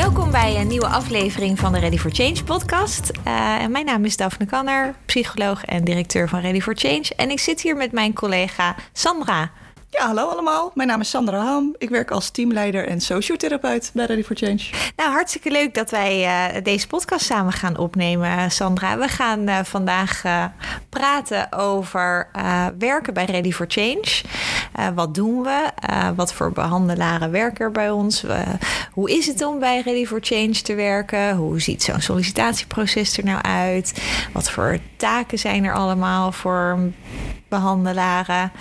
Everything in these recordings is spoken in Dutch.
Welkom bij een nieuwe aflevering van de Ready for Change podcast. Mijn naam is Daphne Kanner, psycholoog en directeur van Ready for Change. En ik zit hier met mijn collega Sandra. Ja, hallo allemaal. Mijn naam is Sandra Ham. Ik werk als teamleider en sociotherapeut bij Ready for Change. Nou, hartstikke leuk dat wij deze podcast samen gaan opnemen, Sandra. We gaan vandaag praten over werken bij Ready for Change. Wat doen we? Wat voor behandelaren werken er bij ons? Hoe is het om bij Ready for Change te werken? Hoe ziet zo'n sollicitatieproces er nou uit? Wat voor taken zijn er allemaal voor behandelaren?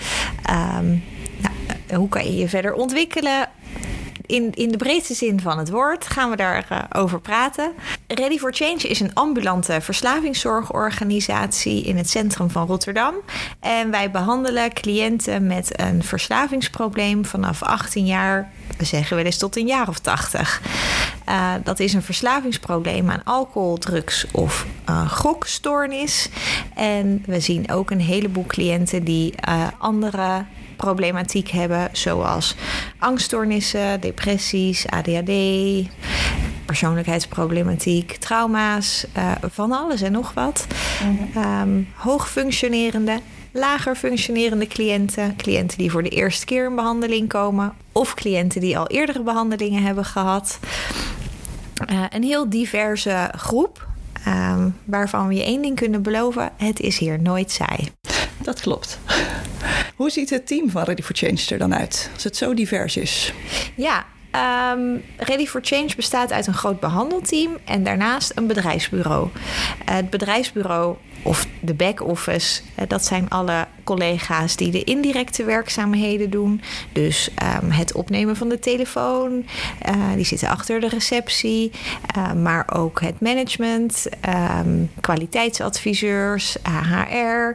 Hoe kan je je verder ontwikkelen? In de breedste zin van het woord gaan we daarover praten. Ready for Change is een ambulante verslavingszorgorganisatie in het centrum van Rotterdam. En wij behandelen cliënten met een verslavingsprobleem vanaf 18 jaar, we zeggen wel eens tot een jaar of 80. Dat is een verslavingsprobleem aan alcohol, drugs of gokstoornis. En we zien ook een heleboel cliënten die andere problematiek hebben, zoals angststoornissen, depressies, ADHD, persoonlijkheidsproblematiek, trauma's, van alles en nog wat. Hoogfunctionerende, lager functionerende cliënten die voor de eerste keer in behandeling komen, of cliënten die al eerdere behandelingen hebben gehad. Een heel diverse groep, waarvan we je één ding kunnen beloven: het is hier nooit saai. Dat klopt. Hoe ziet het team van Ready for Change er dan uit, als het zo divers is? Ja, Ready for Change bestaat uit een groot behandelteam en daarnaast een bedrijfsbureau. Het bedrijfsbureau of de back-office, dat zijn alle collega's die de indirecte werkzaamheden doen. Dus het opnemen van de telefoon, die zitten achter de receptie. Maar ook het management, kwaliteitsadviseurs, HR,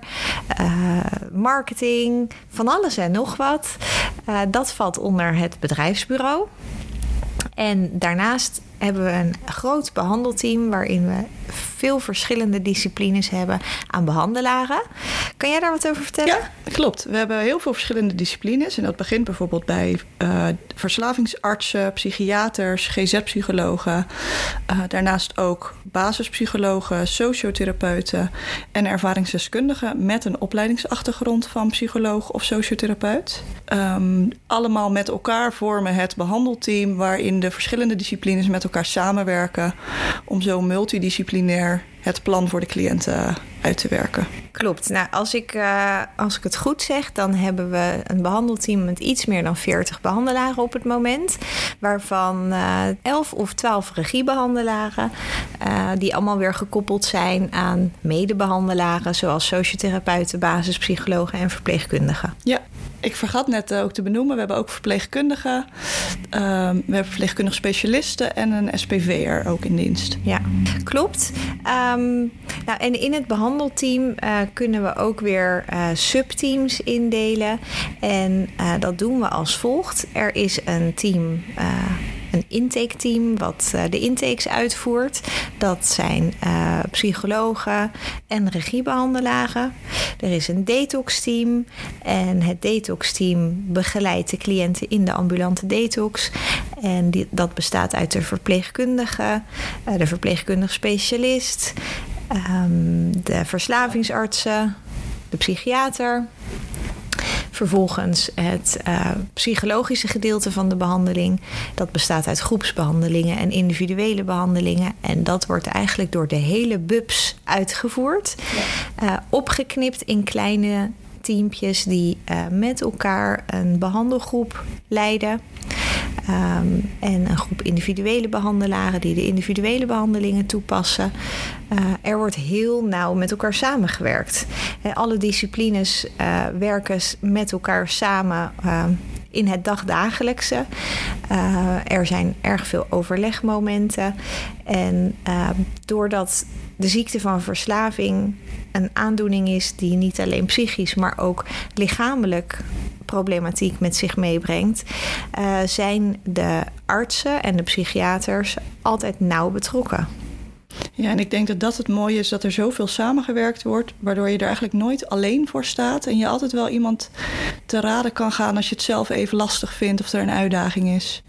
marketing, van alles en nog wat. Dat valt onder het bedrijfsbureau. En daarnaast hebben we een groot behandelteam waarin we veel verschillende disciplines hebben aan behandelaren. Kan jij daar wat over vertellen? Ja, klopt. We hebben heel veel verschillende disciplines. En dat begint bijvoorbeeld bij verslavingsartsen, psychiaters, GZ-psychologen. Daarnaast ook basispsychologen, sociotherapeuten en ervaringsdeskundigen met een opleidingsachtergrond van psycholoog of sociotherapeut. Allemaal met elkaar vormen het behandelteam waarin de verschillende disciplines met elkaar samenwerken om zo multidisciplinair het plan voor de cliënten uit te werken. Klopt. Nou, als ik het goed zeg, dan hebben we een behandelteam met iets meer dan 40 behandelaren op het moment. Waarvan 11 of 12 regiebehandelaren, die allemaal weer gekoppeld zijn aan medebehandelaren, zoals sociotherapeuten, basispsychologen en verpleegkundigen. Ja. Ik vergat net ook te benoemen, we hebben ook verpleegkundigen. We hebben verpleegkundig specialisten en een SPV'er ook in dienst. Ja, klopt. En in het behandelteam kunnen we ook weer subteams indelen. En dat doen we als volgt. Er is een team, een intaketeam wat de intakes uitvoert. Dat zijn psychologen en regiebehandelaren. Er is een detox-team en het detox-team begeleidt de cliënten in de ambulante detox. En dat bestaat uit de verpleegkundige, de verpleegkundig specialist, de verslavingsartsen, de psychiater. Vervolgens het psychologische gedeelte van de behandeling. Dat bestaat uit groepsbehandelingen en individuele behandelingen. En dat wordt eigenlijk door de hele BUPS uitgevoerd. Ja. Opgeknipt in kleine teampjes die met elkaar een behandelgroep leiden. En een groep individuele behandelaren die de individuele behandelingen toepassen. Er wordt heel nauw met elkaar samengewerkt. Alle disciplines werken met elkaar samen in het dagdagelijkse. Er zijn erg veel overlegmomenten. En doordat de ziekte van verslaving een aandoening is die niet alleen psychisch, maar ook lichamelijk problematiek met zich meebrengt, zijn de artsen en de psychiaters altijd nauw betrokken. Ja, en ik denk dat dat het mooie is, dat er zoveel samengewerkt wordt, waardoor je er eigenlijk nooit alleen voor staat en je altijd wel iemand te raden kan gaan als je het zelf even lastig vindt of er een uitdaging is. Ja.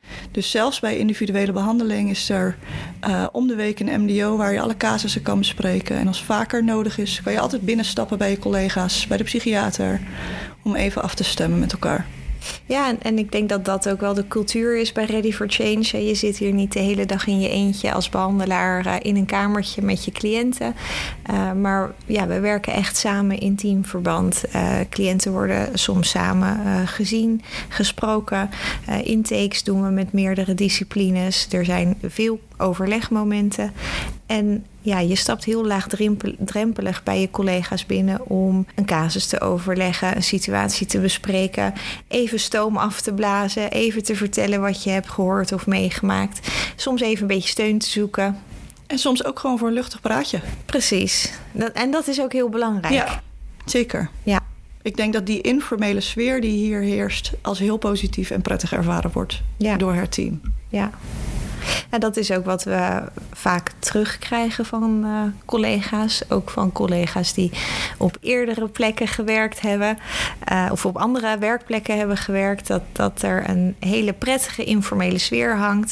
Dus zelfs bij individuele behandeling is er om de week een MDO waar je alle casussen kan bespreken. En als vaker nodig is, kan je altijd binnenstappen bij je collega's, bij de psychiater, om even af te stemmen met elkaar. Ja, en ik denk dat dat ook wel de cultuur is bij Ready for Change. Je zit hier niet de hele dag in je eentje als behandelaar in een kamertje met je cliënten. Maar ja, we werken echt samen in teamverband. Cliënten worden soms samen gezien, gesproken. Intakes doen we met meerdere disciplines. Er zijn veel overlegmomenten. En ja, je stapt heel laagdrempelig bij je collega's binnen om een casus te overleggen, een situatie te bespreken, even stoom af te blazen, even te vertellen wat je hebt gehoord of meegemaakt. Soms even een beetje steun te zoeken. En soms ook gewoon voor een luchtig praatje. Precies. En dat is ook heel belangrijk. Ja, zeker. Ja. Ik denk dat die informele sfeer die hier heerst als heel positief en prettig ervaren wordt door het team. Ja. En dat is ook wat we vaak terugkrijgen van collega's. Ook van collega's die op eerdere plekken gewerkt hebben. Of op andere werkplekken hebben gewerkt. Dat er een hele prettige informele sfeer hangt.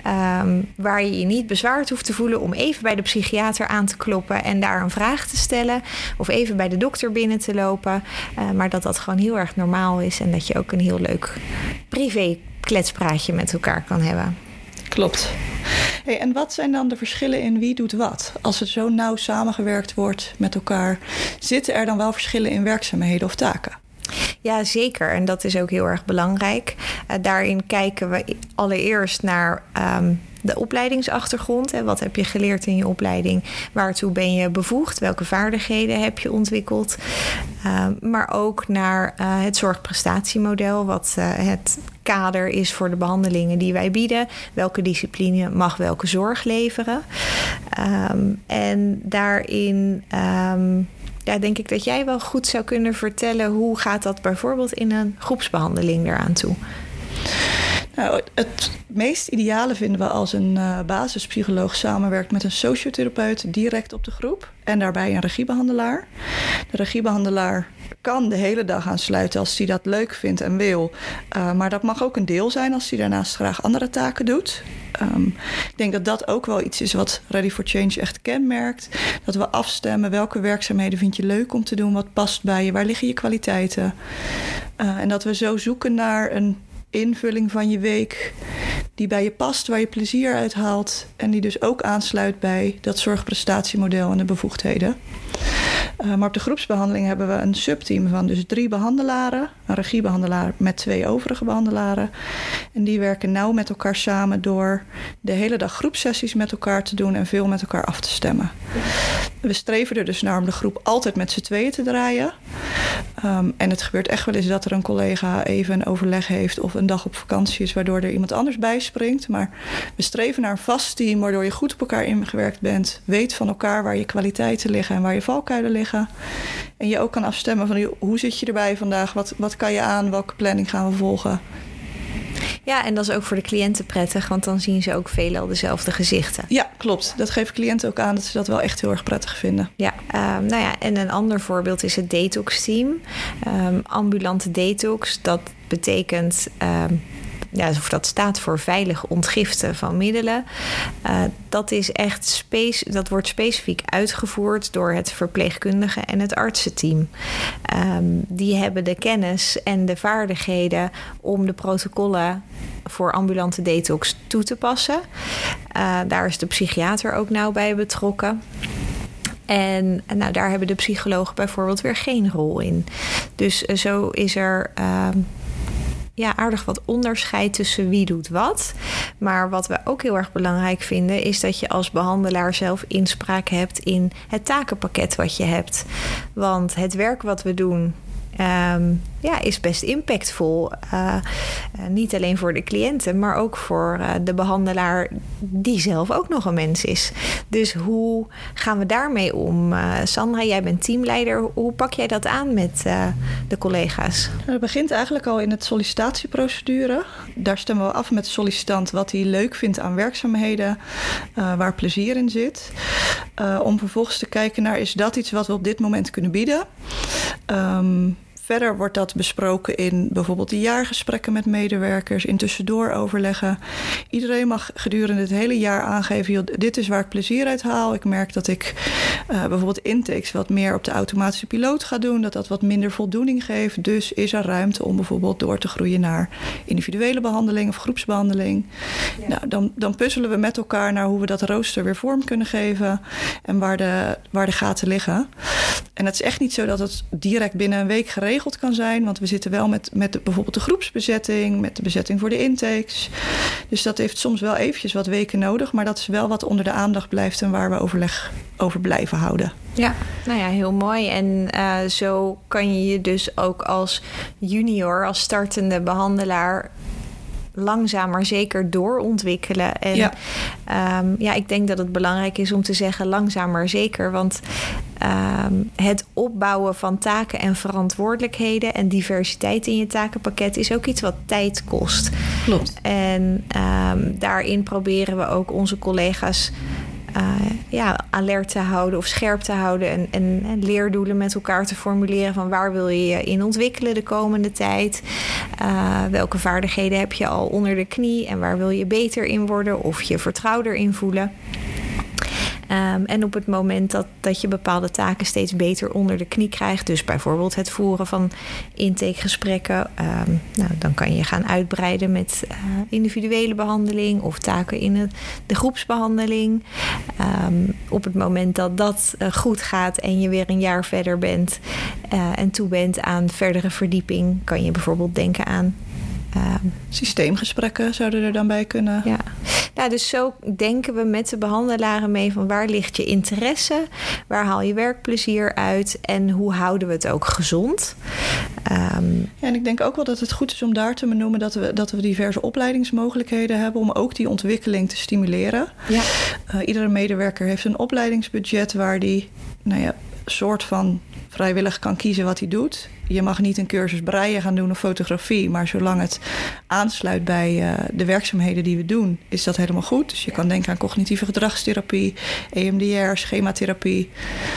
Waar je je niet bezwaard hoeft te voelen om even bij de psychiater aan te kloppen en daar een vraag te stellen. Of even bij de dokter binnen te lopen. Maar dat gewoon heel erg normaal is. En dat je ook een heel leuk privé kletspraatje met elkaar kan hebben. Klopt. Hey, en wat zijn dan de verschillen in wie doet wat? Als er zo nauw samengewerkt wordt met elkaar, zitten er dan wel verschillen in werkzaamheden of taken? Ja, zeker. En dat is ook heel erg belangrijk. Daarin kijken we allereerst naar de opleidingsachtergrond. Wat heb je geleerd in je opleiding? Waartoe ben je bevoegd? Welke vaardigheden heb je ontwikkeld? Maar ook naar het zorgprestatiemodel, wat het kader is voor de behandelingen die wij bieden. Welke discipline mag welke zorg leveren? En daarin denk ik dat jij wel goed zou kunnen vertellen hoe gaat dat bijvoorbeeld in een groepsbehandeling eraan toe? Nou, het meest ideale vinden we als een basispsycholoog samenwerkt met een sociotherapeut direct op de groep en daarbij een regiebehandelaar. De regiebehandelaar kan de hele dag aansluiten als hij dat leuk vindt en wil. Maar dat mag ook een deel zijn als hij daarnaast graag andere taken doet. Ik denk dat dat ook wel iets is wat Ready for Change echt kenmerkt. Dat we afstemmen welke werkzaamheden vind je leuk om te doen, wat past bij je, waar liggen je kwaliteiten. En dat we zo zoeken naar een invulling van je week die bij je past, waar je plezier uit haalt en die dus ook aansluit bij dat zorgprestatiemodel en de bevoegdheden. Maar op de groepsbehandeling hebben we een subteam van dus 3 behandelaren, een regiebehandelaar met 2 overige behandelaren. En die werken nauw met elkaar samen door de hele dag groepsessies met elkaar te doen en veel met elkaar af te stemmen. We streven er dus naar om de groep altijd met z'n tweeën te draaien. En het gebeurt echt wel eens dat er een collega even een overleg heeft of een dag op vakantie is, waardoor er iemand anders bijspringt. Maar we streven naar een vast team, waardoor je goed op elkaar ingewerkt bent, weet van elkaar waar je kwaliteiten liggen en waar je valkuilen liggen. En je ook kan afstemmen van hoe zit je erbij vandaag, wat kan je aan, welke planning gaan we volgen. Ja, en dat is ook voor de cliënten prettig, want dan zien ze ook veelal dezelfde gezichten. Ja, klopt. Dat geven cliënten ook aan dat ze dat wel echt heel erg prettig vinden. Ja, en een ander voorbeeld is het detox-team. Ambulante detox, dat betekent of dat staat voor veilig ontgiften van middelen. Dat is echt dat wordt specifiek uitgevoerd door het verpleegkundige en het artsenteam. Die hebben de kennis en de vaardigheden om de protocollen voor ambulante detox toe te passen. Daar is de psychiater ook nauw bij betrokken. En daar hebben de psychologen bijvoorbeeld weer geen rol in. Dus zo is er aardig wat onderscheid tussen wie doet wat. Maar wat we ook heel erg belangrijk vinden is dat je als behandelaar zelf inspraak hebt in het takenpakket wat je hebt. Want het werk wat we doen is best impactvol. Niet alleen voor de cliënten, maar ook voor de behandelaar die zelf ook nog een mens is. Dus hoe gaan we daarmee om? Sandra, jij bent teamleider. Hoe pak jij dat aan met de collega's? Het begint eigenlijk al in het sollicitatieprocedure. Daar stemmen we af met de sollicitant wat hij leuk vindt aan werkzaamheden, waar plezier in zit. Om vervolgens te kijken naar, is dat iets wat we op dit moment kunnen bieden? Verder wordt dat besproken in bijvoorbeeld de jaargesprekken met medewerkers, in tussendooroverleggen. Iedereen mag gedurende het hele jaar aangeven, joh, dit is waar ik plezier uit haal. Ik merk dat ik bijvoorbeeld intakes wat meer op de automatische piloot ga doen, dat wat minder voldoening geeft. Dus is er ruimte om bijvoorbeeld door te groeien naar individuele behandeling of groepsbehandeling. Ja. Nou, dan puzzelen we met elkaar naar hoe we dat rooster weer vorm kunnen geven en waar de gaten liggen. En het is echt niet zo dat het direct binnen een week geregeld kan zijn, want we zitten wel met bijvoorbeeld de groepsbezetting, met de bezetting voor de intakes. Dus dat heeft soms wel eventjes wat weken nodig, maar dat is wel wat onder de aandacht blijft en waar we overleg over blijven houden. Ja, nou ja, heel mooi. En zo kan je je dus ook als junior, als startende behandelaar langzaam maar zeker doorontwikkelen. En ik denk dat het belangrijk is om te zeggen langzaam maar zeker. Want het opbouwen van taken en verantwoordelijkheden en diversiteit in je takenpakket is ook iets wat tijd kost. Klopt. En daarin proberen we ook onze collega's alert te houden of scherp te houden en leerdoelen met elkaar te formuleren van waar wil je je in ontwikkelen de komende tijd. Welke vaardigheden heb je al onder de knie en waar wil je beter in worden of je vertrouwder in voelen. En op het moment dat je bepaalde taken steeds beter onder de knie krijgt, dus bijvoorbeeld het voeren van intakegesprekken, dan kan je gaan uitbreiden met individuele behandeling of taken in de groepsbehandeling. Op het moment dat dat goed gaat en je weer een jaar verder bent en toe bent aan verdere verdieping, kan je bijvoorbeeld denken aan systeemgesprekken zouden er dan bij kunnen. Ja. Nou, dus zo denken we met de behandelaren mee van waar ligt je interesse, waar haal je werkplezier uit en hoe houden we het ook gezond. En ik denk ook wel dat het goed is om daar te benoemen dat we diverse opleidingsmogelijkheden hebben om ook die ontwikkeling te stimuleren. Ja. Iedere medewerker heeft een opleidingsbudget waar die soort van vrijwillig kan kiezen wat hij doet. Je mag niet een cursus breien gaan doen of fotografie, maar zolang het aansluit bij de werkzaamheden die we doen, is dat helemaal goed. Dus je kan denken aan cognitieve gedragstherapie, EMDR, schematherapie.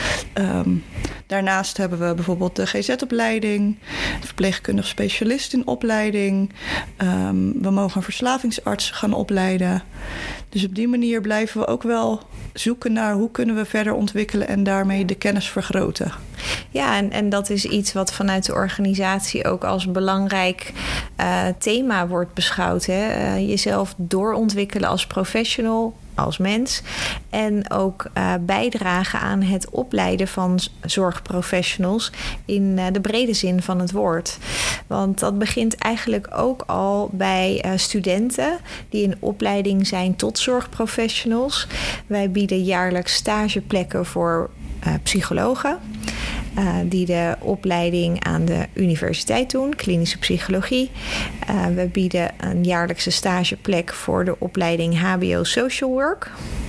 Daarnaast hebben we bijvoorbeeld de GZ-opleiding, verpleegkundig specialist in opleiding. We mogen een verslavingsarts gaan opleiden. Dus op die manier blijven we ook wel zoeken naar hoe kunnen we verder ontwikkelen en daarmee de kennis vergroten. Ja, en dat is iets wat vanuit de organisatie ook als belangrijk thema wordt beschouwd. Hè? Jezelf doorontwikkelen als professional, als mens. En ook bijdragen aan het opleiden van zorgprofessionals in de brede zin van het woord. Want dat begint eigenlijk ook al bij studenten die in opleiding zijn tot zorgprofessionals. Wij bieden jaarlijks stageplekken voor psychologen. Die de opleiding aan de universiteit doen, klinische psychologie. We bieden een jaarlijkse stageplek voor de opleiding HBO Social Work.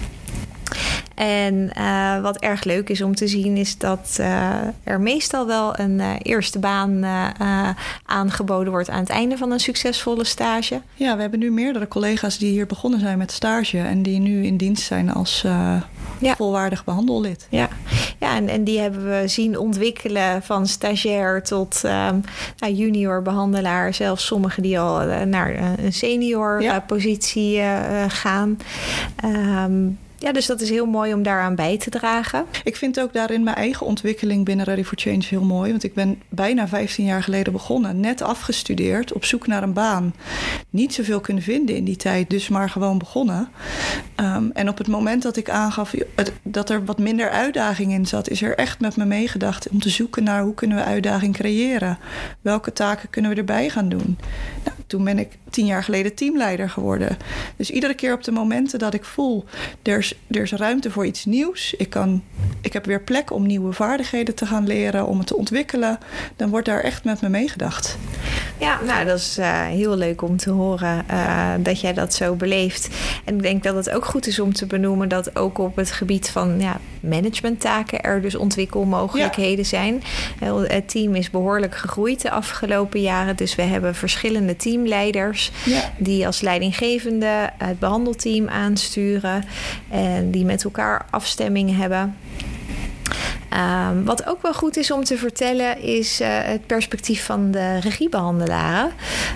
En wat erg leuk is om te zien is dat er meestal wel een eerste baan aangeboden wordt aan het einde van een succesvolle stage. Ja, we hebben nu meerdere collega's die hier begonnen zijn met stage en die nu in dienst zijn als volwaardig behandellid. Ja, en die hebben we zien ontwikkelen van stagiair tot junior behandelaar. Zelfs sommigen die al naar een senior positie gaan. Dus dat is heel mooi om daaraan bij te dragen. Ik vind ook daarin mijn eigen ontwikkeling binnen Ready for Change heel mooi. Want ik ben bijna 15 jaar geleden begonnen. Net afgestudeerd, op zoek naar een baan. Niet zoveel kunnen vinden in die tijd, dus maar gewoon begonnen. En op het moment dat ik aangaf dat er wat minder uitdaging in zat, is er echt met me meegedacht om te zoeken naar hoe kunnen we uitdaging creëren. Welke taken kunnen we erbij gaan doen? Nou, toen ben ik 10 jaar geleden teamleider geworden. Dus iedere keer op de momenten dat ik voel, er is ruimte voor iets nieuws. Ik heb weer plek om nieuwe vaardigheden te gaan leren, om het te ontwikkelen. Dan wordt daar echt met me meegedacht. Ja, nou, dat is heel leuk om te horen dat jij dat zo beleeft. En ik denk dat het ook goed is om te benoemen dat ook op het gebied van managementtaken er dus ontwikkelmogelijkheden zijn. Het team is behoorlijk gegroeid de afgelopen jaren. Dus we hebben verschillende teamleiders die als leidinggevende het behandelteam aansturen en die met elkaar afstemming hebben. Wat ook wel goed is om te vertellen is het perspectief van de regiebehandelaren.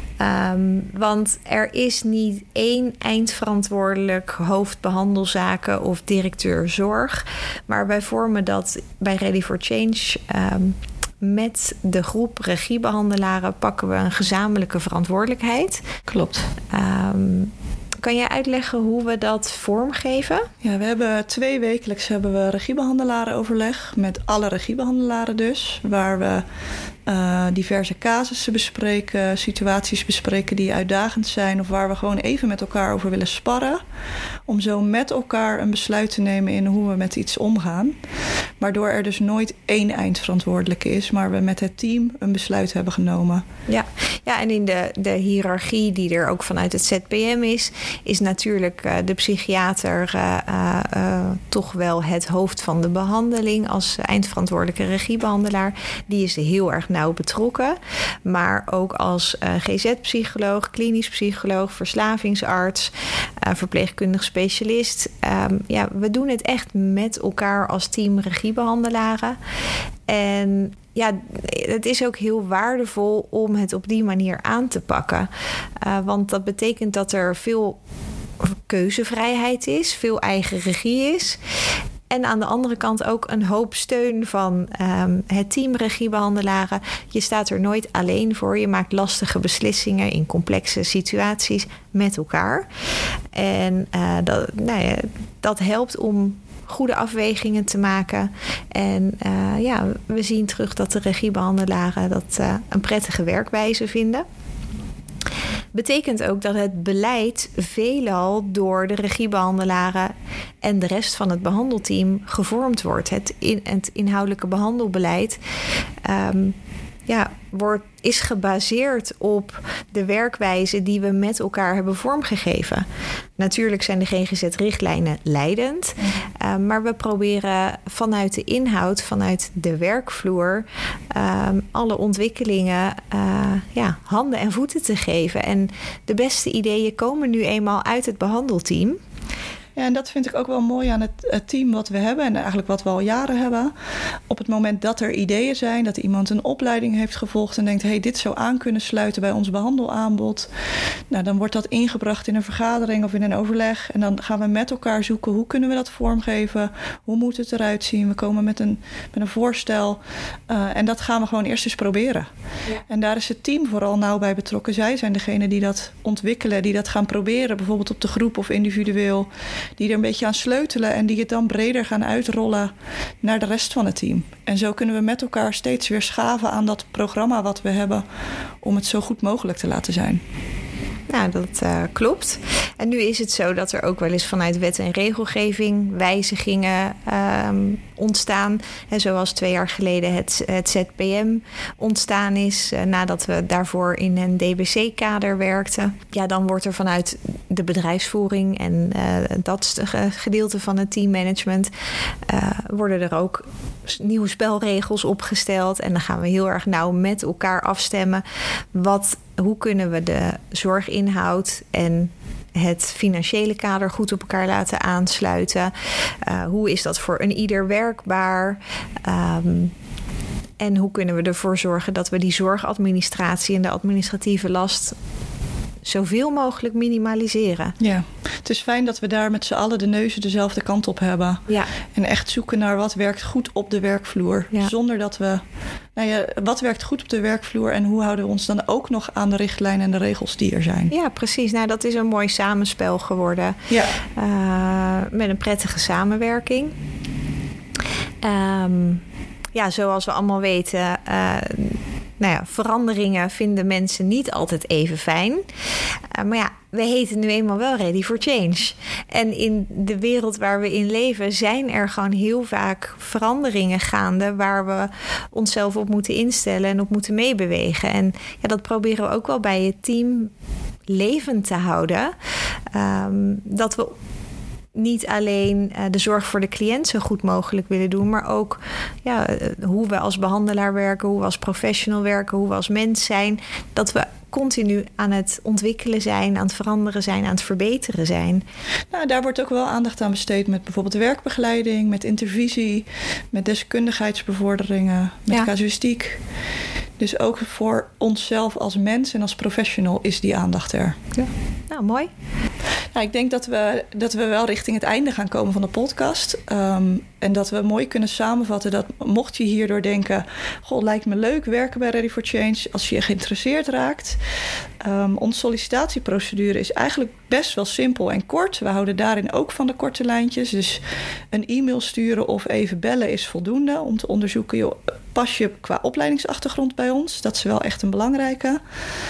Want er is niet één eindverantwoordelijk hoofdbehandelzaken of directeur zorg. Maar wij vormen dat bij Ready for Change. Met de groep regiebehandelaren pakken we een gezamenlijke verantwoordelijkheid. Klopt. Kan jij uitleggen hoe we dat vormgeven? Ja, we hebben 2 wekelijks regiebehandelarenoverleg met alle regiebehandelaren dus. Waar we diverse casussen bespreken, situaties bespreken die uitdagend zijn of waar we gewoon even met elkaar over willen sparren. Om zo met elkaar een besluit te nemen in hoe we met iets omgaan. Waardoor er dus nooit één eindverantwoordelijke is, maar we met het team een besluit hebben genomen. Ja, en in de hiërarchie die er ook vanuit het ZPM is natuurlijk de psychiater toch wel het hoofd van de behandeling als eindverantwoordelijke regiebehandelaar. Die is heel erg nauw betrokken. Maar ook als GZ-psycholoog, klinisch psycholoog, verslavingsarts, verpleegkundig specialist. We doen het echt met elkaar als team regiebehandelaren. En ja, het is ook heel waardevol om het op die manier aan te pakken. Want dat betekent dat er veel keuzevrijheid is, veel eigen regie is. En aan de andere kant ook een hoop steun van het team regiebehandelaren. Je staat er nooit alleen voor. Je maakt lastige beslissingen in complexe situaties met elkaar. En dat helpt om goede afwegingen te maken. En we zien terug dat de regiebehandelaren dat een prettige werkwijze vinden. Betekent ook dat het beleid veelal door de regiebehandelaren en de rest van het behandelteam gevormd wordt. Het inhoudelijke behandelbeleid is gebaseerd op de werkwijze die we met elkaar hebben vormgegeven. Natuurlijk zijn de GGZ-richtlijnen leidend, maar we proberen vanuit de inhoud, vanuit de werkvloer, alle ontwikkelingen handen en voeten te geven. En de beste ideeën komen nu eenmaal uit het behandelteam. Ja, en dat vind ik ook wel mooi aan het team wat we hebben en eigenlijk wat we al jaren hebben. Op het moment dat er ideeën zijn, dat iemand een opleiding heeft gevolgd en denkt, hey, dit zou aan kunnen sluiten bij ons behandelaanbod. Nou, dan wordt dat ingebracht in een vergadering of in een overleg. En dan gaan we met elkaar zoeken, hoe kunnen we dat vormgeven? Hoe moet het eruit zien? We komen met een voorstel. En dat gaan we gewoon eerst eens proberen. Ja. En daar is het team vooral nauw bij betrokken. Zij zijn degene die dat ontwikkelen, die dat gaan proberen, bijvoorbeeld op de groep of individueel. Die er een beetje aan sleutelen en die het dan breder gaan uitrollen naar de rest van het team. En zo kunnen we met elkaar steeds weer schaven aan dat programma wat we hebben om het zo goed mogelijk te laten zijn. Nou, dat klopt. En nu is het zo dat er ook wel eens vanuit wet en regelgeving wijzigingen ontstaan. En zoals 2 jaar geleden het ZPM ontstaan is, nadat we daarvoor in een DBC-kader werkten. Ja, dan wordt er vanuit de bedrijfsvoering en dat gedeelte van het teammanagement worden er ook nieuwe spelregels opgesteld. En dan gaan we heel erg nauw met elkaar afstemmen. Hoe kunnen we de zorginhoud en het financiële kader goed op elkaar laten aansluiten? Hoe is dat voor een ieder werkbaar? En hoe kunnen we ervoor zorgen dat we die zorgadministratie en de administratieve last zoveel mogelijk minimaliseren? Ja, het is fijn dat we daar met z'n allen de neuzen dezelfde kant op hebben. Ja. En echt zoeken naar wat werkt goed op de werkvloer. Ja. Zonder dat we... wat werkt goed op de werkvloer en hoe houden we ons dan ook nog aan de richtlijnen en de regels die er zijn? Ja, precies. Nou, dat is een mooi samenspel geworden. Ja. Met een prettige samenwerking. Zoals we allemaal weten, veranderingen vinden mensen niet altijd even fijn. Maar we heten nu eenmaal wel Ready for Change. En in de wereld waar we in leven zijn er gewoon heel vaak veranderingen gaande waar we onszelf op moeten instellen en op moeten meebewegen. En dat proberen we ook wel bij het team levend te houden. Dat we niet alleen de zorg voor de cliënt zo goed mogelijk willen doen, maar ook hoe we als behandelaar werken, hoe we als professional werken, hoe we als mens zijn. Dat we continu aan het ontwikkelen zijn, aan het veranderen zijn, aan het verbeteren zijn. Nou, daar wordt ook wel aandacht aan besteed met bijvoorbeeld werkbegeleiding, met intervisie, met deskundigheidsbevorderingen, met casuïstiek. Dus ook voor onszelf als mens en als professional is die aandacht er. Ja. Nou, mooi. Nou, ik denk dat we wel richting het einde gaan komen van de podcast. En dat we mooi kunnen samenvatten dat mocht je hierdoor denken, goh, lijkt me leuk werken bij Ready for Change. Als je je geïnteresseerd raakt. Onze sollicitatieprocedure is eigenlijk best wel simpel en kort. We houden daarin ook van de korte lijntjes. Dus een e-mail sturen of even bellen is voldoende om te onderzoeken, joh, pas je qua opleidingsachtergrond bij ons? Dat is wel echt een belangrijke.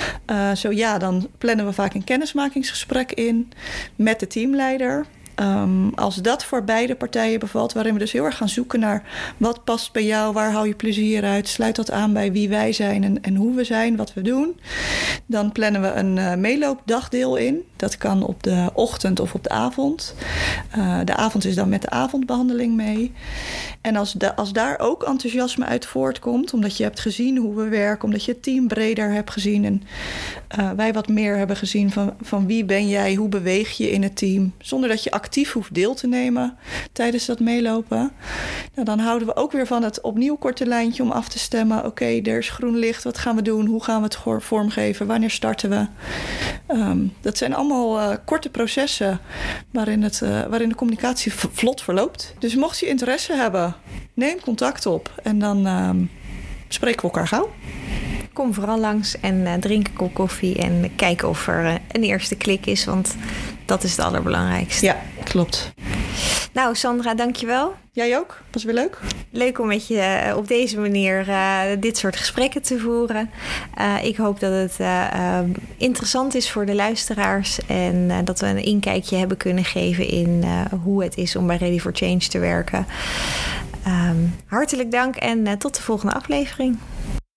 Zo ja, dan plannen we vaak een kennismakingsgesprek in met de teamleider. Als dat voor beide partijen bevalt, waarin we dus heel erg gaan zoeken naar wat past bij jou, waar hou je plezier uit, sluit dat aan bij wie wij zijn en hoe we zijn, wat we doen. Dan plannen we een meeloopdagdeel in. Dat kan op de ochtend of op de avond. De avond is dan met de avondbehandeling mee. En als daar ook enthousiasme uit voortkomt, omdat je hebt gezien hoe we werken, omdat je het team breder hebt gezien en wij wat meer hebben gezien van wie ben jij, hoe beweeg je in het team, zonder dat je actief hoeft deel te nemen tijdens dat meelopen. Nou, dan houden we ook weer van het opnieuw korte lijntje om af te stemmen. Oké, er is groen licht, wat gaan we doen? Hoe gaan we het vormgeven? Wanneer starten we? Dat zijn allemaal korte processen waarin de communicatie vlot verloopt. Dus mocht je interesse hebben, neem contact op en dan spreken we elkaar gauw. Kom vooral langs en drink een kop koffie en kijk of er een eerste klik is, want dat is het allerbelangrijkste. Ja, klopt. Nou, Sandra, dankjewel. Jij ook? Was weer leuk? Leuk om met je op deze manier dit soort gesprekken te voeren. Ik hoop dat het interessant is voor de luisteraars en dat we een inkijkje hebben kunnen geven in hoe het is om bij Ready for Change te werken. Hartelijk dank en tot de volgende aflevering.